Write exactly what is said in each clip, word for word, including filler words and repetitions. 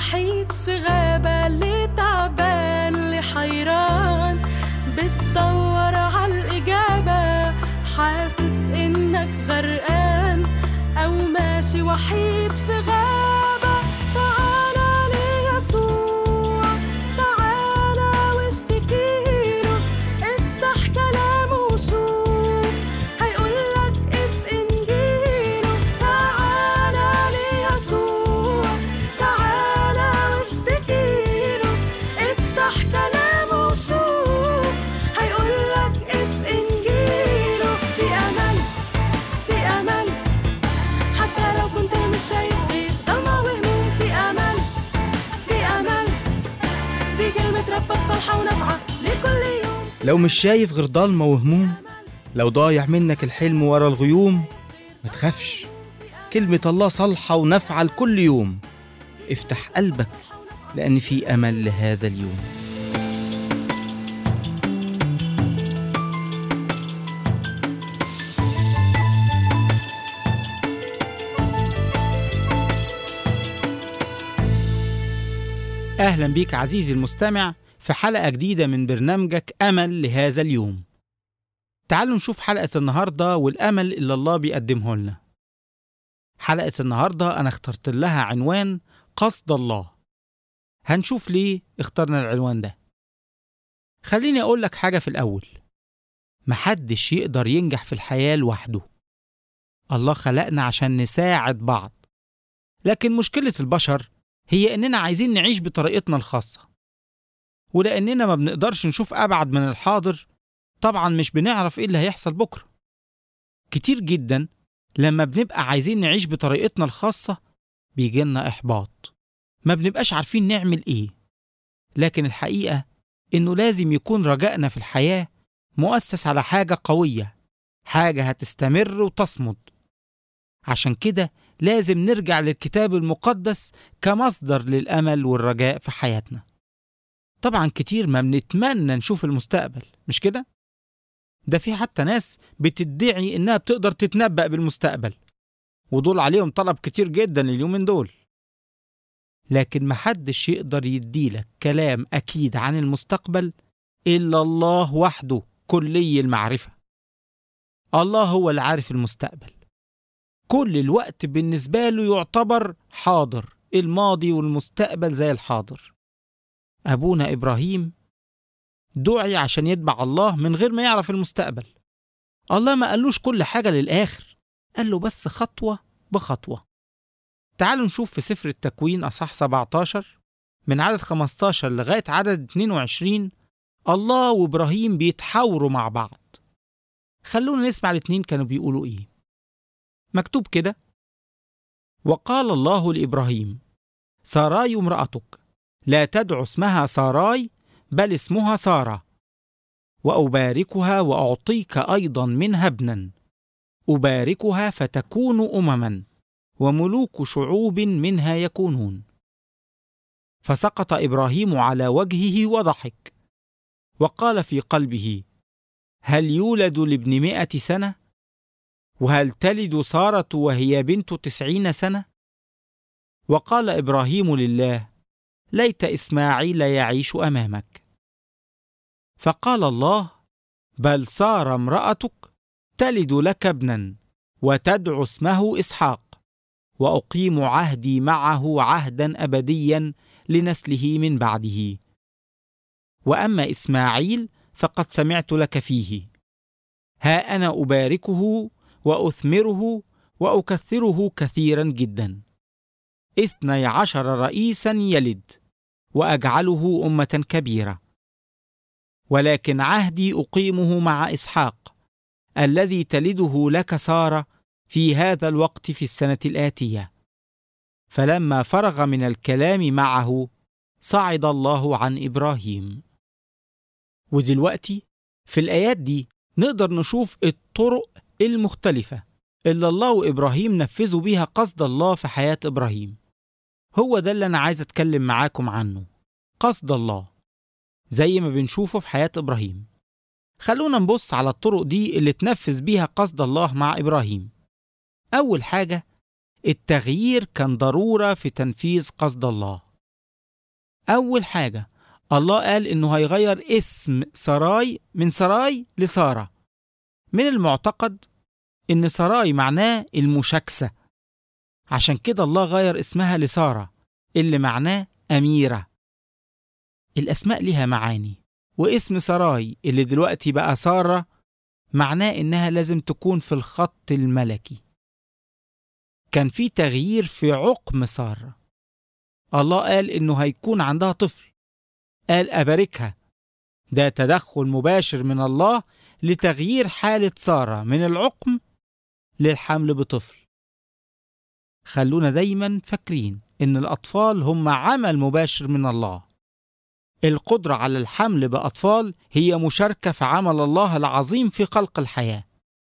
وحيد في غابة، اللي تعبان اللي حيران بتدور عالإجابة، حاسس إنك غرقان أو ماشي وحيد في غابة، تعالى ليسوع، تعالى واشتكيله، افتح كلامه وشوف هيقولك اف إنجيله، تعالى ليسوع، تعالى واشتكيله، افتح كلامه وشوف هيقولك اف إنجيله. في أمل، في أمل، حتى لو كنت مش شايف غير ضلمة وهموم، في أمل، في أمل، دي كلمة ربك صالحة ونافعة لكل يوم. لو مش شايف غير ضلمة وهموم، لو ضايع منك الحلم ورا الغيوم، ما تخافش، كلمة الله صالحة ونافعة لكل يوم. افتح قلبك لأن في أمل لهذا اليوم. أهلا بيك عزيزي المستمع في حلقة جديدة من برنامجك أمل لهذا اليوم. تعالوا نشوف حلقة النهاردة والأمل اللي الله بيقدمه لنا. حلقة النهاردة أنا اخترت لها عنوان قصد الله. هنشوف ليه اخترنا العنوان ده. خليني أقول لك حاجة في الأول، محدش يقدر ينجح في الحياة لوحده. الله خلقنا عشان نساعد بعض، لكن مشكلة البشر هي إننا عايزين نعيش بطريقتنا الخاصة، ولأننا ما بنقدرش نشوف أبعد من الحاضر، طبعا مش بنعرف إيه اللي هيحصل بكرة. كتير جدا لما بنبقى عايزين نعيش بطريقتنا الخاصة بيجيلنا إحباط، ما بنبقاش عارفين نعمل إيه. لكن الحقيقة إنه لازم يكون رجائنا في الحياة مؤسس على حاجة قوية، حاجة هتستمر وتصمد. عشان كده لازم نرجع للكتاب المقدس كمصدر للأمل والرجاء في حياتنا. طبعا كتير ما بنتمنى نشوف المستقبل، مش كده؟ ده في حتى ناس بتدعي إنها بتقدر تتنبأ بالمستقبل، ودول عليهم طلب كتير جدا اليومين دول. لكن محدش يقدر يديلك كلام أكيد عن المستقبل إلا الله وحده كلي المعرفة. الله هو اللي عارف المستقبل. كل الوقت بالنسبة له يعتبر حاضر، الماضي والمستقبل زي الحاضر. أبونا إبراهيم دعي عشان يتبع الله من غير ما يعرف المستقبل. الله ما قالوش كل حاجة للآخر، قال له بس خطوة بخطوة. تعالوا نشوف في سفر التكوين أصحاح سبعة عشر من عدد خمسة عشر لغاية عدد اثنين وعشرين، الله وإبراهيم بيتحاوروا مع بعض. خلونا نسمع الاتنين كانوا بيقولوا إيه. مكتوب كده: وقال الله لإبراهيم: ساراي امرأتك لا تدع اسمها ساراي بل اسمها سارة، وأباركها وأعطيك أيضا منها ابنا، أباركها فتكون أمما وملوك شعوب منها يكونون. فسقط إبراهيم على وجهه وضحك، وقال في قلبه: هل يولد لابن مئة سنة؟ وهل تلد سارة وهي بنت تسعين سنة؟ وقال إبراهيم لله: ليت إسماعيل يعيش أمامك. فقال الله: بل سارة امرأتك تلد لك ابنا، وتدعو اسمه إسحاق، وأقيم عهدي معه عهدا أبديا لنسله من بعده. وأما إسماعيل فقد سمعت لك فيه، ها أنا أباركه وأثمره وأكثره كثيرا جدا، اثني عشر رئيسا يلد، وأجعله أمة كبيرة. ولكن عهدي أقيمه مع إسحاق الذي تلده لك سارة في هذا الوقت في السنة الآتية. فلما فرغ من الكلام معه صعد الله عن إبراهيم. ودلوقتي في الآيات دي نقدر نشوف الطرق المختلفة اللي الله وإبراهيم نفذوا بيها قصد الله في حياة إبراهيم. هو ده اللي أنا عايز أتكلم معاكم عنه، قصد الله زي ما بنشوفه في حياة إبراهيم. خلونا نبص على الطرق دي اللي تنفذ بيها قصد الله مع إبراهيم. أول حاجة، التغيير كان ضرورة في تنفيذ قصد الله. أول حاجة الله قال إنه هيغير اسم ساراي من ساراي لسارة. من المعتقد إن ساراي معناه المشاكسة، عشان كده الله غير اسمها لسارة اللي معناه أميرة. الأسماء لها معاني، واسم ساراي اللي دلوقتي بقى سارة معناه إنها لازم تكون في الخط الملكي. كان في تغيير في عقم سارة. الله قال إنه هيكون عندها طفل، قال أباركها. ده تدخل مباشر من الله لتغيير حالة سارة من العقم للحمل بطفل. خلونا دايما فاكرين إن الأطفال هم عمل مباشر من الله. القدرة على الحمل بأطفال هي مشاركة في عمل الله العظيم في خلق الحياة.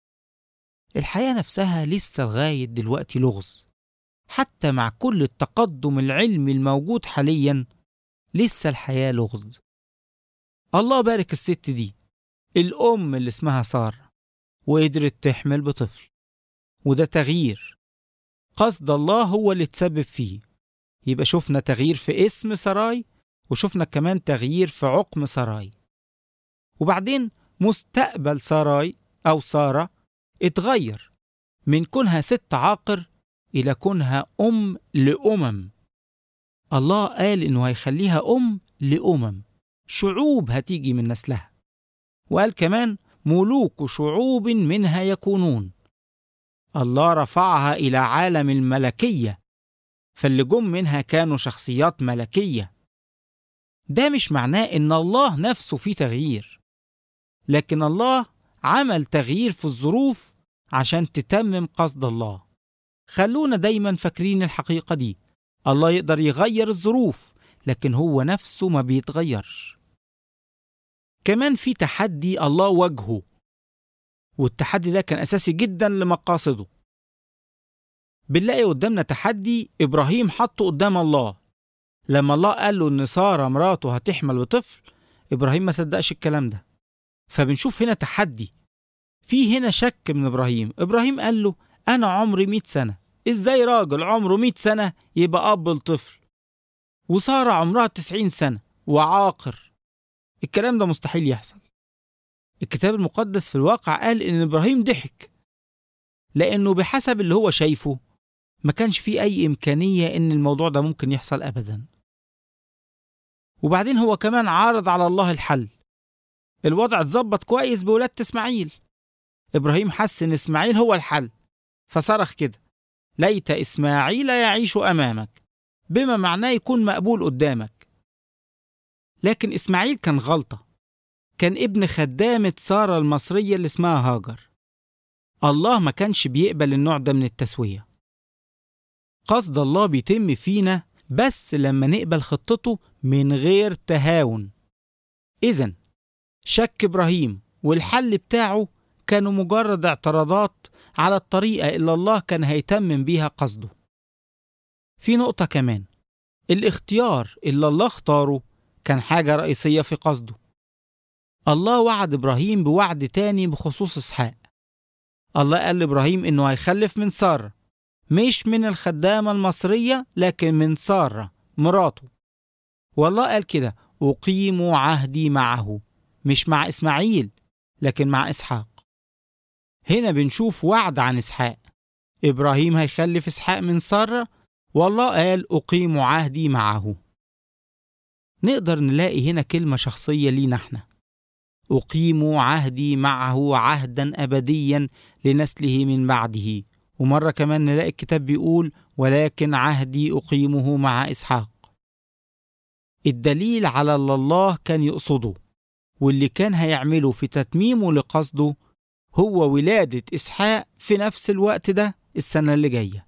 الحياة نفسها لسه لغاية دلوقتي لغز، حتى مع كل التقدم العلمي الموجود حاليا لسه الحياة لغز. الله بارك الست دي، الأم اللي اسمها سارة، وقدرت تحمل بطفل، وده تغيير قصد الله هو اللي تسبب فيه. يبقى شفنا تغيير في اسم ساراي، وشفنا كمان تغيير في عقم ساراي. وبعدين مستقبل ساراي أو سارة اتغير من كونها ست عاقر إلى كونها أم لأمم. الله قال إنه هيخليها أم لأمم، شعوب هتيجي من نسلها، وقال كمان ملوك شعوب منها يكونون. الله رفعها إلى عالم الملكية، فاللي جم منها كانوا شخصيات ملكية. ده مش معناه إن الله نفسه فيه تغيير، لكن الله عمل تغيير في الظروف عشان تتمم قصد الله. خلونا دايما فاكرين الحقيقة دي، الله يقدر يغير الظروف، لكن هو نفسه ما بيتغيرش. كمان في تحدي الله واجهه، والتحدي ده كان أساسي جدا لمقاصده. بنلاقي قدامنا تحدي إبراهيم حطه قدام الله. لما الله قال له إن سارة مراته هتحمل بطفل، إبراهيم ما صدقش الكلام ده. فبنشوف هنا تحدي، في هنا شك من إبراهيم. إبراهيم قال له أنا عمري مئة سنة، إزاي راجل عمره مئة سنة يبقى أب لطفل؟ وسارة عمرها تسعين سنة وعاقر، الكلام ده مستحيل يحصل. الكتاب المقدس في الواقع قال إن إبراهيم ضحك، لأنه بحسب اللي هو شايفه ما كانش فيه أي إمكانية إن الموضوع ده ممكن يحصل أبدا. وبعدين هو كمان عارض على الله الحل. الوضع اتظبط كويس بولادة إسماعيل. إبراهيم حس إن إسماعيل هو الحل، فصرخ كده ليت إسماعيل يعيش أمامك، بما معناه يكون مقبول قدامك. لكن إسماعيل كان غلطة، كان ابن خدامة سارة المصرية اللي اسمها هاجر. الله ما كانش بيقبل النوع ده من التسوية. قصد الله بيتم فينا بس لما نقبل خطته من غير تهاون. إذن شك إبراهيم والحل بتاعه كانوا مجرد اعتراضات على الطريقة اللي الله كان هيتمم بيها قصده. في نقطة كمان، الاختيار اللي الله اختاره كان حاجة رئيسية في قصده. الله وعد إبراهيم بوعد تاني بخصوص إسحاق. الله قال لإبراهيم إنه هيخلف من سارة، مش من الخدامة المصرية لكن من سارة مراته. والله قال كده أقيم عهدي معه، مش مع إسماعيل لكن مع إسحاق. هنا بنشوف وعد عن إسحاق. إبراهيم هيخلف إسحاق من سارة، والله قال أقيم عهدي معه. نقدر نلاقي هنا كلمة شخصية لينا احنا، أقيم عهدي معه عهدا أبديا لنسله من بعده. ومرة كمان نلاقي الكتاب بيقول ولكن عهدي أقيمه مع إسحاق. الدليل على اللي الله كان يقصده واللي كان هيعمله في تتميمه لقصده هو ولادة إسحاق في نفس الوقت ده السنة اللي جاية.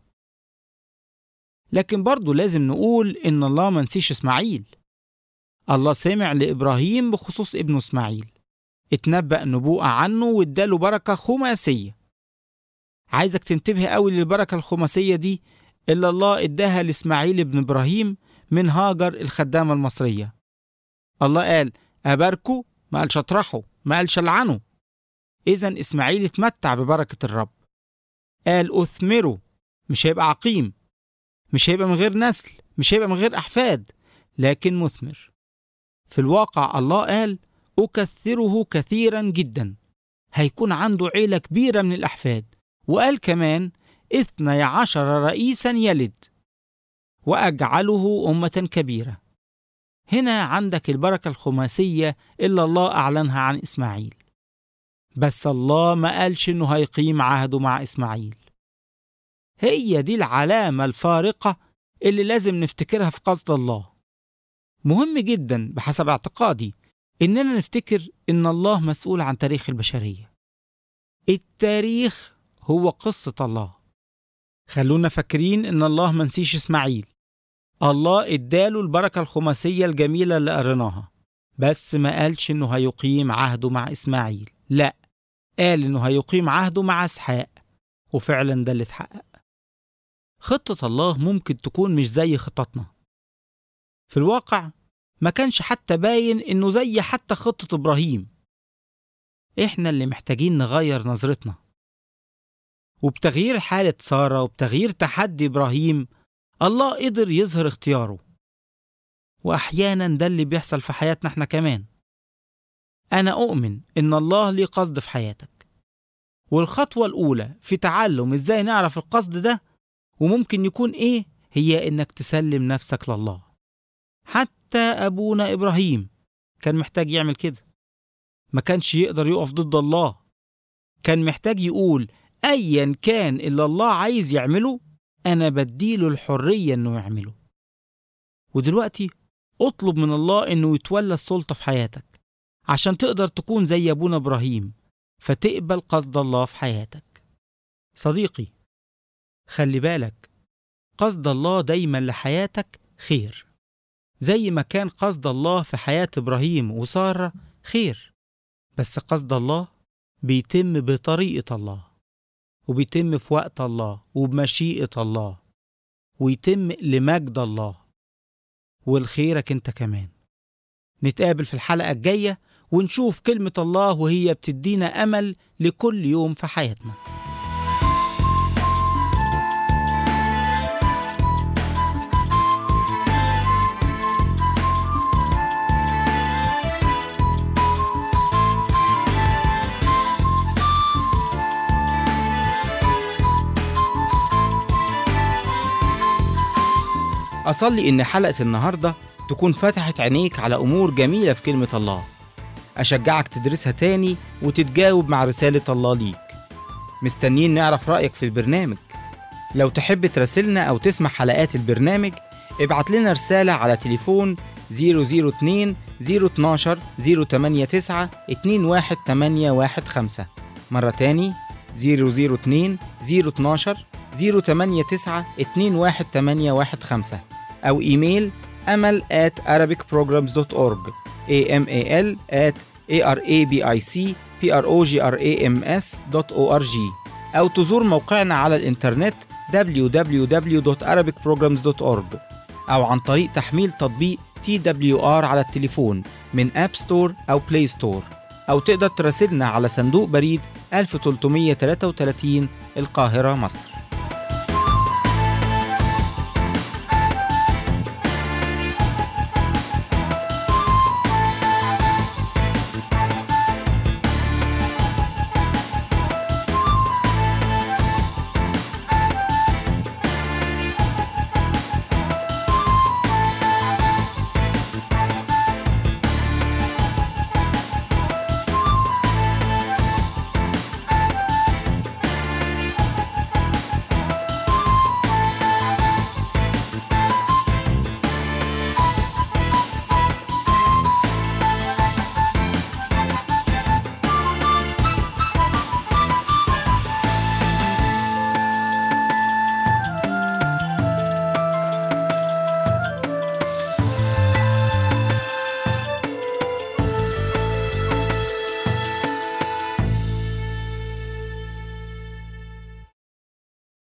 لكن برضو لازم نقول إن الله ما نسيش إسماعيل. الله سمع لإبراهيم بخصوص ابنه إسماعيل، اتنبأ نبوءة عنه واداله بركة خماسية. عايزك تنتبه قوي للبركة الخماسية دي اللي الله اداها لإسماعيل ابن إبراهيم من هاجر الخدامة المصرية. الله قال أباركه، ما قالش أطرحه، ما قالش ألعنه. إذن إسماعيل اتمتع ببركة الرب. قال أثمره، مش هيبقى عقيم، مش هيبقى من غير نسل، مش هيبقى من غير أحفاد، لكن مثمر. في الواقع الله قال أكثره كثيرا جدا، هيكون عنده عيلة كبيرة من الأحفاد، وقال كمان اثني عشر رئيسا يلد وأجعله أمة كبيرة. هنا عندك البركة الخماسية اللي الله أعلنها عن إسماعيل، بس الله ما قالش إنه هيقيم عهده مع إسماعيل. هي دي العلامة الفارقة اللي لازم نفتكرها في قصد الله. مهم جدا بحسب اعتقادي إننا نفتكر إن الله مسؤول عن تاريخ البشرية. التاريخ هو قصة الله. خلونا فاكرين إن الله منسيش إسماعيل. الله اداله البركة الخماسية الجميلة اللي قريناها، بس ما قالش إنه هيقيم عهده مع إسماعيل، لا، قال إنه هيقيم عهده مع إسحاق، وفعلا ده اللي اتحقق. خطة الله ممكن تكون مش زي خطتنا. في الواقع ما كانش حتى باين إنه زي حتى خطة إبراهيم. إحنا اللي محتاجين نغير نظرتنا. وبتغيير حالة سارة وبتغيير تحدي إبراهيم، الله قدر يظهر اختياره. وأحيانا ده اللي بيحصل في حياتنا احنا كمان. أنا أؤمن إن الله ليه قصد في حياتك، والخطوة الأولى في تعلم إزاي نعرف القصد ده وممكن يكون إيه هي إنك تسلم نفسك لله. حتى أبونا إبراهيم كان محتاج يعمل كده. ما كانش يقدر يقف ضد الله، كان محتاج يقول أيا كان اللي الله عايز يعمله أنا بديله الحرية إنه يعمله. ودلوقتي اطلب من الله إنه يتولى السلطة في حياتك عشان تقدر تكون زي أبونا إبراهيم، فتقبل قصد الله في حياتك. صديقي، خلي بالك، قصد الله دايما لحياتك خير، زي ما كان قصد الله في حياة إبراهيم وسارة خير. بس قصد الله بيتم بطريقة الله، وبيتم في وقت الله وبمشيئة الله، ويتم لمجد الله والخيرك انت كمان. نتقابل في الحلقة الجاية ونشوف كلمة الله وهي بتدينا أمل لكل يوم في حياتنا. أصلي إن حلقة النهاردة تكون فتحت عينيك على أمور جميلة في كلمة الله. أشجعك تدرسها تاني وتتجاوب مع رسالة الله ليك. مستنيين نعرف رأيك في البرنامج. لو تحب تراسلنا أو تسمع حلقات البرنامج ابعت لنا رسالة على تليفون صفر صفر اتنين صفر اتناشر صفر تمانية تسعة اتنين واحد تمانية واحد خمسة. مرة تاني صفر صفر اتنين صفر اتناشر صفر تمانية تسعة اتنين واحد تمانية واحد خمسة، أو إيميل أمل at arabic programs dot org amal at arabicprograms dot org، أو تزور موقعنا على الإنترنت دبليو دبليو دبليو دوت arabic programs dot org، أو عن طريق تحميل تطبيق تي دبليو آر على التليفون من أب ستور أو بلاي ستور، أو تقدر تراسلنا على صندوق بريد ألف وثلاثمائة وثلاثة وثلاثين القاهرة، مصر.